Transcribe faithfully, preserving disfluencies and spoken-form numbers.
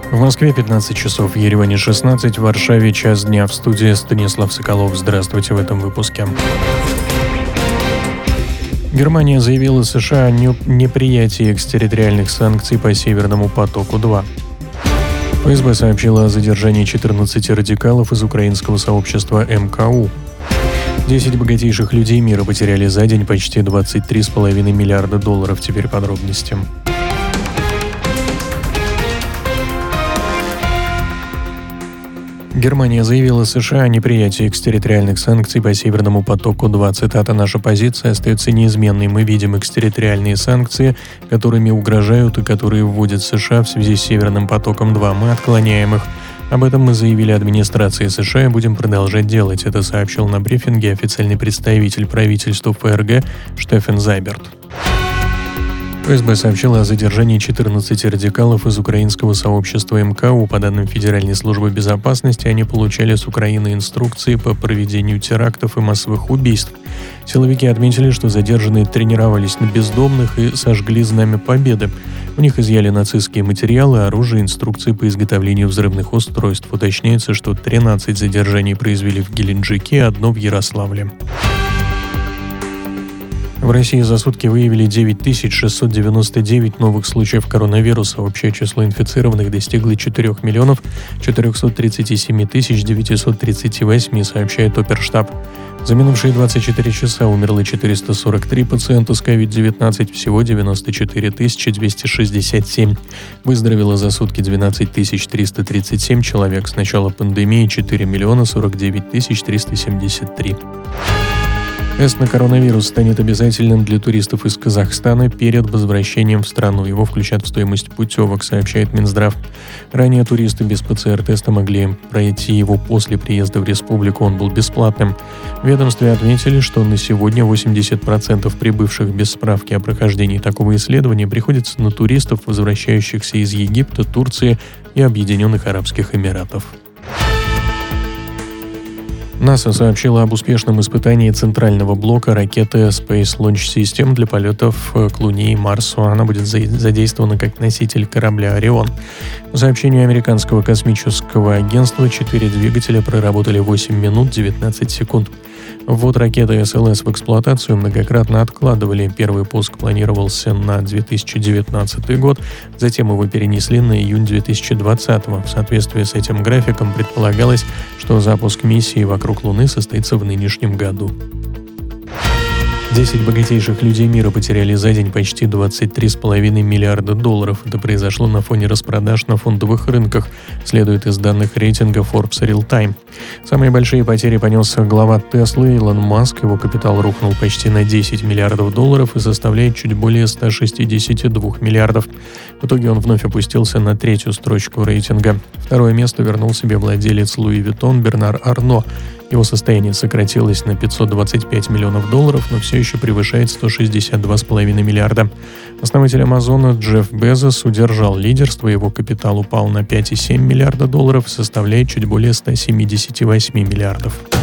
В Москве пятнадцать часов, в Ереване шестнадцать, в Варшаве час дня. В студии Станислав Соколов. Здравствуйте в этом выпуске. Германия заявила США о неприятии экстерриториальных санкций по Северному потоку-два. ФСБ сообщила о задержании четырнадцати радикалов из украинского сообщества эм ка у. десять богатейших людей мира потеряли за день почти двадцать три с половиной миллиарда долларов. Теперь подробности. Германия заявила США о неприятии экстерриториальных санкций по Северному потоку-два. Цитата: «Наша позиция остается неизменной. Мы видим экстерриториальные санкции, которыми угрожают и которые вводят США в связи с Северным потоком-два. Мы отклоняем их. Об этом мы заявили администрации США и будем продолжать делать». Это сообщил на брифинге официальный представитель правительства ФРГ Штефан Зайберт. ФСБ сообщила о задержании четырнадцати радикалов из украинского сообщества эм ка у. По данным Федеральной службы безопасности, они получали с Украины инструкции по проведению терактов и массовых убийств. Силовики отметили, что задержанные тренировались на бездомных и сожгли Знамя Победы. У них изъяли нацистские материалы, оружие, инструкции по изготовлению взрывных устройств. Уточняется, что тринадцать задержаний произвели в Геленджике, одно в Ярославле. В России за сутки выявили девять тысяч шестьсот девяносто девять новых случаев коронавируса. Общее число инфицированных достигло четыре миллиона четыреста тридцать семь тысяч девятьсот тридцать восемь, сообщает Оперштаб. За минувшие двадцать четыре часа умерло четыреста сорок три пациента с ковид девятнадцать, всего девяносто четыре тысячи двести шестьдесят семь. Выздоровело за сутки двенадцать тысяч триста тридцать семь человек. С начала пандемии четыре миллиона сорок девять тысяч триста семьдесят три. Тест на коронавирус станет обязательным для туристов из Казахстана перед возвращением в страну. Его включат в стоимость путевок, сообщает Минздрав. Ранее туристы без пэ цэ эр-теста могли пройти его после приезда в республику. Он был бесплатным. В ведомстве отметили, что на сегодня восемьдесят процентов прибывших без справки о прохождении такого исследования приходится на туристов, возвращающихся из Египта, Турции и Объединенных Арабских Эмиратов. НАСА сообщила об успешном испытании центрального блока ракеты Space Launch System для полетов к Луне и Марсу. Она будет задействована как носитель корабля «Орион». По сообщению американского космического агентства, четыре двигателя проработали восемь минут девятнадцать секунд. Ввод ракеты эс эл эс в эксплуатацию многократно откладывали. Первый пуск планировался на две тысячи девятнадцатый год, затем его перенесли на июнь две тысячи двадцатого. В соответствии с этим графиком предполагалось, что запуск миссии вокруг Луны состоится в нынешнем году. десять богатейших людей мира потеряли за день почти двадцать три с половиной миллиарда долларов. Это произошло на фоне распродаж на фондовых рынках, следует из данных рейтинга Forbes Real Time. Самые большие потери понес глава Теслы Илон Маск. Его капитал рухнул почти на десять миллиардов долларов и составляет чуть более ста шестидесяти двух миллиардов. В итоге он вновь опустился на третью строчку рейтинга. Второе место вернул себе владелец Луи Виттон Бернар Арно. Его состояние сократилось на пятьсот двадцать пять миллионов долларов, но все еще превышает сто шестьдесят два с половиной миллиарда. Основатель Амазона Джефф Безос удержал лидерство, его капитал упал на пять целых семь десятых миллиарда долларов и составляет чуть более ста семидесяти восьми миллиардов.